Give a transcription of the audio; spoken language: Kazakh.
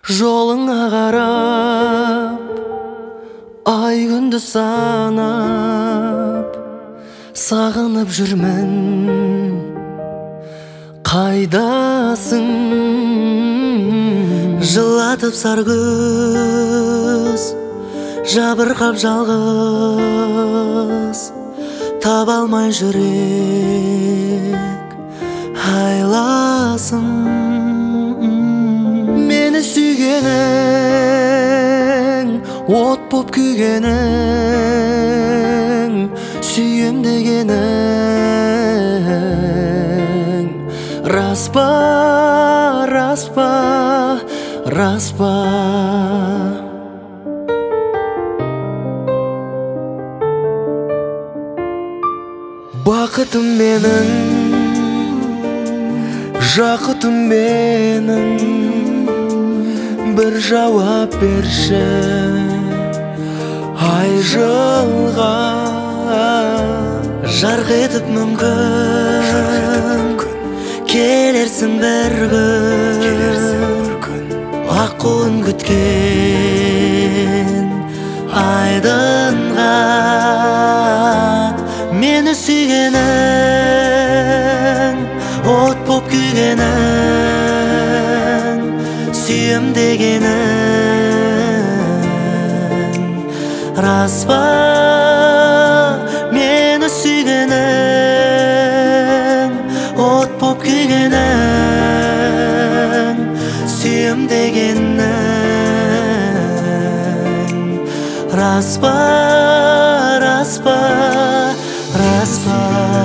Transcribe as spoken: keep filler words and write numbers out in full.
Жолыңа қарап ай күнді санап сағынып жүрмін. Қайдасың? Жылатып сар күз, жабырқап жалғыз, таба алмай жүрек айласын. Мені сүйгенің, от боп күйгенің, сүйем дегенің рас па, рас па, рас па? Бақытым менің, жақұтым менің, бір жауап берші ай жылға. Жарқ етіп мүмкін келерсің бір күн, аққуын күткен айдынға. Мені сүйгенің, от боп күйгенің, сүйем дегенің рас па? Мені сүйгенің, от боп күйгенің, сүйем дегенің рас па, рас па, рас па?